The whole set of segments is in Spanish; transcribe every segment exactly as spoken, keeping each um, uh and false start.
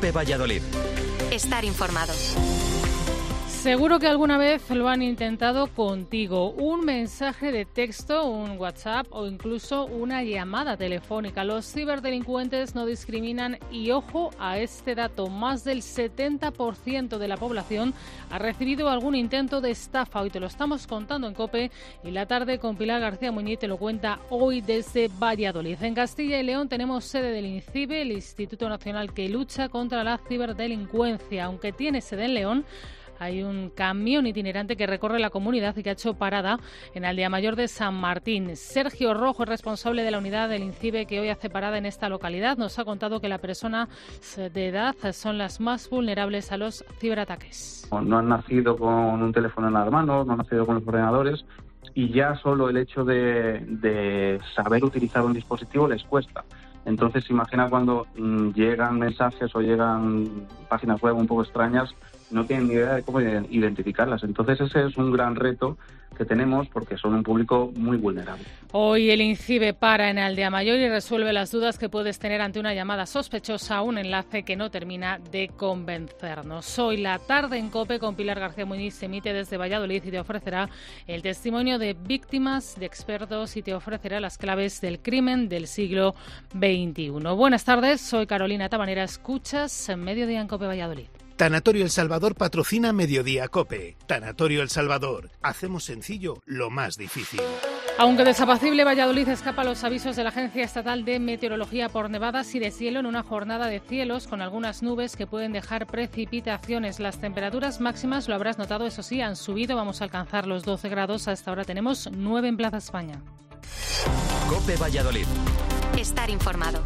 COPE Valladolid. Estar informado. Seguro que alguna vez lo han intentado contigo. Un mensaje de texto, un WhatsApp o incluso una llamada telefónica. Los ciberdelincuentes no discriminan y ojo a este dato. Más del setenta por ciento de la población ha recibido algún intento de estafa. Hoy te lo estamos contando en COPE y la tarde con Pilar García Muñiz te lo cuenta hoy desde Valladolid. En Castilla y León tenemos sede del INCIBE, el Instituto Nacional que lucha contra la ciberdelincuencia. Aunque tiene sede en León, hay un camión itinerante que recorre la comunidad y que ha hecho parada en Aldeamayor de San Martín. Sergio Rojo es responsable de la unidad del INCIBE que hoy hace parada en esta localidad. Nos ha contado que las personas de edad son las más vulnerables a los ciberataques. No han nacido con un teléfono en las manos, no han nacido con los ordenadores y ya solo el hecho de, de saber utilizar un dispositivo les cuesta. Entonces, imagina cuando mmm, llegan mensajes o llegan páginas web un poco extrañas, no tienen ni idea de cómo identificarlas. Entonces ese es un gran reto que tenemos porque son un público muy vulnerable. Hoy el INCIBE para en Aldeamayor y resuelve las dudas que puedes tener ante una llamada sospechosa, un enlace que no termina de convencernos. Hoy la tarde en COPE con Pilar García Muñiz se emite desde Valladolid y te ofrecerá el testimonio de víctimas, de expertos y te ofrecerá las claves del crimen del siglo veintiuno. Buenas tardes, soy Carolina Tabanera, escuchas en Mediodía en COPE Valladolid. Tanatorio El Salvador patrocina Mediodía COPE. Tanatorio El Salvador. Hacemos sencillo lo más difícil. Aunque desapacible, Valladolid escapa a los avisos de la Agencia Estatal de Meteorología por nevadas y deshielo en una jornada de cielos con algunas nubes que pueden dejar precipitaciones. Las temperaturas máximas, lo habrás notado, eso sí, han subido. Vamos a alcanzar los doce grados. Hasta ahora tenemos nueve en Plaza España. COPE Valladolid. Estar informado.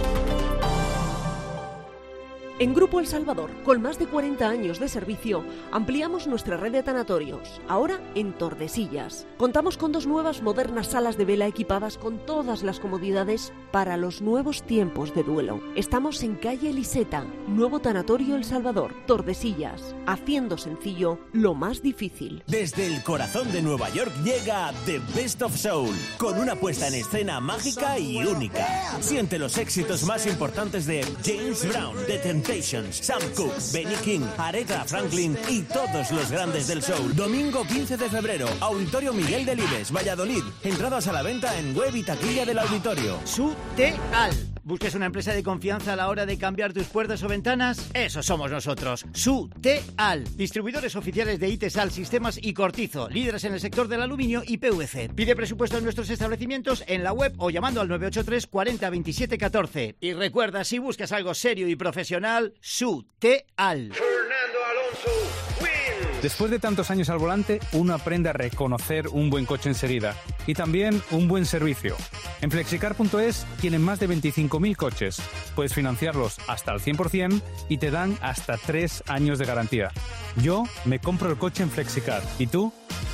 En Grupo El Salvador, con más de cuarenta años de servicio, ampliamos nuestra red de tanatorios, ahora en Tordesillas. Contamos con dos nuevas modernas salas de vela equipadas con todas las comodidades para los nuevos tiempos de duelo. Estamos en calle Liseta, nuevo Tanatorio El Salvador, Tordesillas, haciendo sencillo lo más difícil. Desde el corazón de Nueva York llega The Best of Soul, con una puesta en escena mágica y única. Siente los éxitos más importantes de James Brown, The Temptations, Sam Cooke, Benny King, Aretha Franklin y todos los grandes del soul. Domingo quince de febrero, Auditorio Miguel Delibes, Valladolid. Entradas a la venta en web y taquilla del auditorio. Suteal. ¿Buscas una empresa de confianza a la hora de cambiar tus puertas o ventanas? Eso somos nosotros, Suteal. Distribuidores oficiales de Itesal, Sistemas y Cortizo, líderes en el sector del aluminio y P V C. Pide presupuesto en nuestros establecimientos en la web o llamando al nueve ocho tres cuarenta veintisiete catorce. Y recuerda, si buscas algo serio y profesional, Suteal. Fernando Alonso. Después de tantos años al volante, uno aprende a reconocer un buen coche enseguida y también un buen servicio. En Flexicar punto es tienen más de veinticinco mil coches. Puedes financiarlos hasta el cien por ciento y te dan hasta tres años de garantía. Yo me compro el coche en Flexicar. ¿Y tú?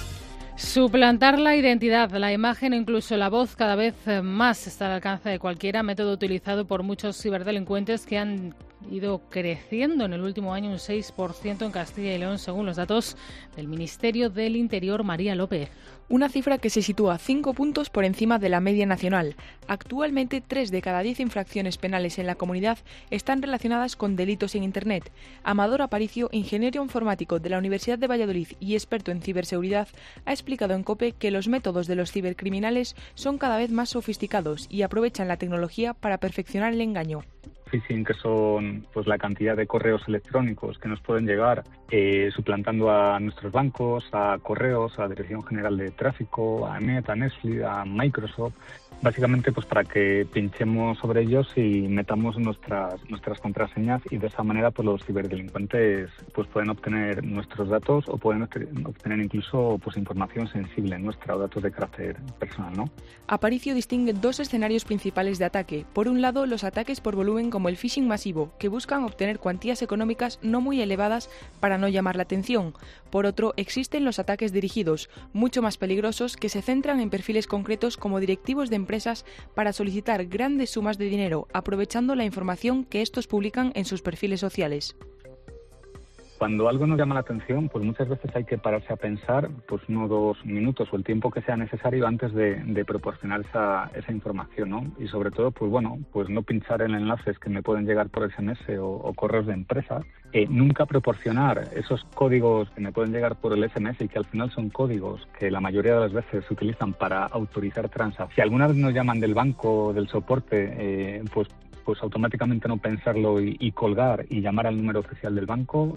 Suplantar la identidad, la imagen e incluso la voz cada vez más está al alcance de cualquiera, método utilizado por muchos ciberdelincuentes que han ido creciendo en el último año un seis por ciento en Castilla y León, según los datos del Ministerio del Interior. María López. Una cifra que se sitúa cinco puntos por encima de la media nacional. Actualmente, tres de cada diez infracciones penales en la comunidad están relacionadas con delitos en Internet. Amador Aparicio, ingeniero informático de la Universidad de Valladolid y experto en ciberseguridad, ha explicado en COPE que los métodos de los cibercriminales son cada vez más sofisticados y aprovechan la tecnología para perfeccionar el engaño. Phishing, que son pues la cantidad de correos electrónicos que nos pueden llegar eh, suplantando a nuestros bancos, a correos, a Dirección General de Tráfico, a Meta, a Netflix, a Microsoft, básicamente pues para que pinchemos sobre ellos y metamos nuestras nuestras contraseñas y de esa manera pues los ciberdelincuentes pues pueden obtener nuestros datos o pueden obtener incluso pues información sensible nuestra o datos de carácter personal, ¿no? Aparicio distingue dos escenarios principales de ataque. Por un lado, los ataques por volumen como el phishing masivo, que buscan obtener cuantías económicas no muy elevadas para no llamar la atención. Por otro, existen los ataques dirigidos, mucho más peligrosos, que se centran en perfiles concretos como directivos de empresas para solicitar grandes sumas de dinero, aprovechando la información que estos publican en sus perfiles sociales. Cuando algo nos llama la atención, pues muchas veces hay que pararse a pensar pues uno o dos minutos o el tiempo que sea necesario antes de, de proporcionar esa, esa información, ¿no? Y sobre todo, pues bueno, pues no pinchar en enlaces que me pueden llegar por ese eme ese o, o correos de empresas. Eh, nunca proporcionar esos códigos que me pueden llegar por el ese eme ese y que al final son códigos que la mayoría de las veces se utilizan para autorizar transacciones. Si alguna vez nos llaman del banco, del soporte, eh, pues, pues automáticamente no pensarlo y, y colgar y llamar al número oficial del banco.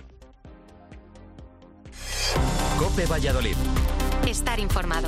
COPE Valladolid. Estar informado.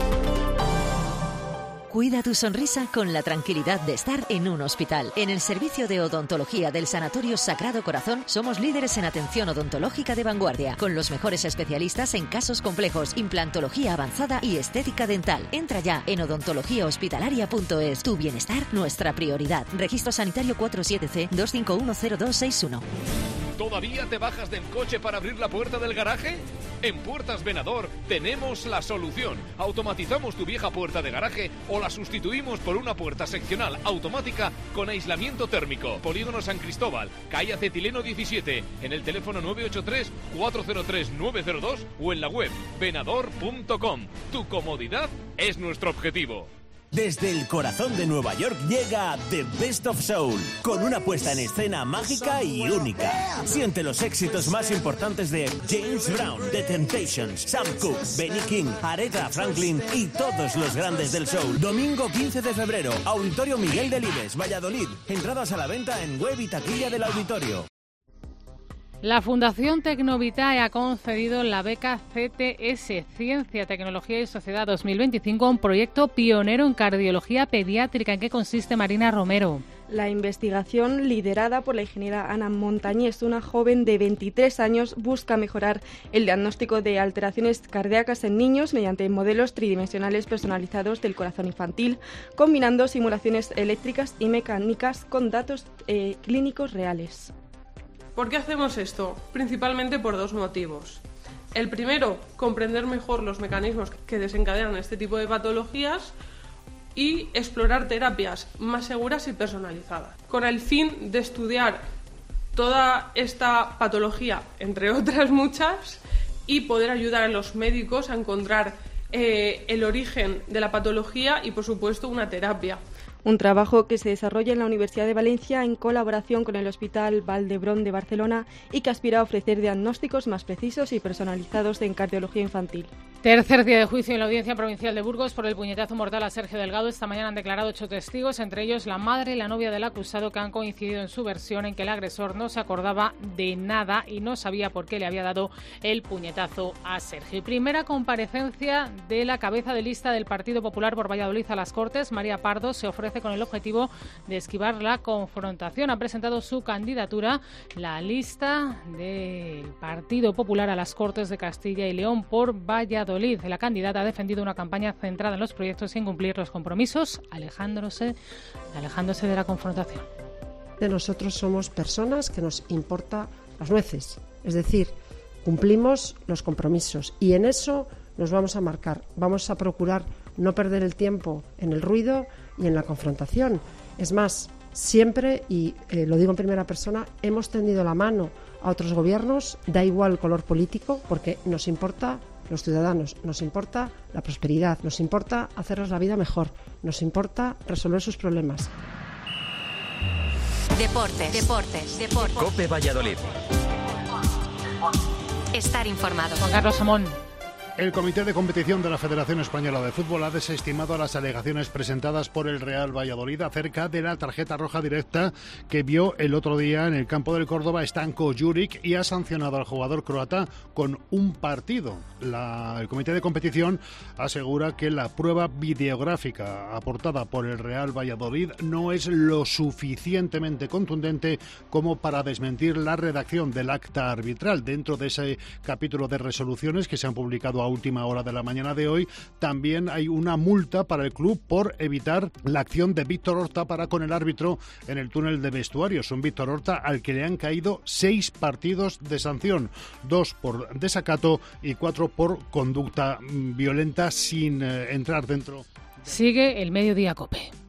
Cuida tu sonrisa con la tranquilidad de estar en un hospital. En el servicio de odontología del Sanatorio Sagrado Corazón somos líderes en atención odontológica de vanguardia, con los mejores especialistas en casos complejos, implantología avanzada y estética dental. Entra ya en odontología hospitalaria punto es. Tu bienestar, nuestra prioridad. Registro sanitario cuarenta y siete ce dos cinco uno cero dos seis uno. ¿Todavía te bajas del coche para abrir la puerta del garaje? En Puertas Venador tenemos la solución. Automatizamos tu vieja puerta de garaje o la sustituimos por una puerta seccional automática con aislamiento térmico. Polígono San Cristóbal, calle Acetileno diecisiete, en el teléfono nueve ocho tres cuatro cero tres nueve cero dos o en la web venador punto com. Tu comodidad es nuestro objetivo. Desde el corazón de Nueva York llega The Best of Soul, con una puesta en escena mágica y única. Siente los éxitos más importantes de James Brown, The Temptations, Sam Cooke, Benny King, Aretha Franklin y todos los grandes del soul. Domingo quince de febrero, Auditorio Miguel Delibes, Valladolid. Entradas a la venta en web y taquilla del auditorio. La Fundación Tecnovitae ha concedido la beca ce te ese, Ciencia, Tecnología y Sociedad dos mil veinticinco, a un proyecto pionero en cardiología pediátrica. ¿En qué consiste, Marina Romero? La investigación, liderada por la ingeniera Ana Montañés, una joven de veintitrés años, busca mejorar el diagnóstico de alteraciones cardíacas en niños mediante modelos tridimensionales personalizados del corazón infantil, combinando simulaciones eléctricas y mecánicas con datos eh, clínicos reales. ¿Por qué hacemos esto? Principalmente por dos motivos. El primero, comprender mejor los mecanismos que desencadenan este tipo de patologías y explorar terapias más seguras y personalizadas, con el fin de estudiar toda esta patología, entre otras muchas, y poder ayudar a los médicos a encontrar eh, el origen de la patología y, por supuesto, una terapia. Un trabajo que se desarrolla en la Universidad de Valencia en colaboración con el Hospital Vall d'Hebron de Barcelona y que aspira a ofrecer diagnósticos más precisos y personalizados en cardiología infantil. Tercer día de juicio en la Audiencia Provincial de Burgos por el puñetazo mortal a Sergio Delgado. Esta mañana han declarado ocho testigos, entre ellos la madre y la novia del acusado, que han coincidido en su versión en que el agresor no se acordaba de nada y no sabía por qué le había dado el puñetazo a Sergio. Primera comparecencia de la cabeza de lista del Partido Popular por Valladolid a las Cortes. María Pardo se ofrece con el objetivo de esquivar la confrontación. Ha presentado su candidatura la lista del Partido Popular a las Cortes de Castilla y León por Valladolid. La candidata ha defendido una campaña centrada en los proyectos y en cumplir los compromisos, alejándose, alejándose de la confrontación. De nosotros somos personas que nos importa las nueces, es decir, cumplimos los compromisos y en eso nos vamos a marcar. Vamos a procurar no perder el tiempo en el ruido y en la confrontación. Es más, siempre, y eh, lo digo en primera persona, hemos tendido la mano a otros gobiernos, da igual el color político, porque nos importa los ciudadanos, nos importa la prosperidad, nos importa hacerles la vida mejor, nos importa resolver sus problemas. Deportes, deportes, deportes. COPE Valladolid. Estar informado. Juan Carlos Samón. El Comité de Competición de la Federación Española de Fútbol ha desestimado las alegaciones presentadas por el Real Valladolid acerca de la tarjeta roja directa que vio el otro día en el campo del Córdoba Stanko Juric y ha sancionado al jugador croata con un partido. La, el Comité de Competición asegura que la prueba videográfica aportada por el Real Valladolid no es lo suficientemente contundente como para desmentir la redacción del acta arbitral. Dentro de ese capítulo de resoluciones que se han publicado a última hora de la mañana de hoy, también hay una multa para el club por evitar la acción de Víctor Horta para con el árbitro en el túnel de vestuarios. Un Víctor Horta al que le han caído seis partidos de sanción, dos por desacato y cuatro por conducta violenta sin eh, entrar dentro. Sigue el Mediodía COPE.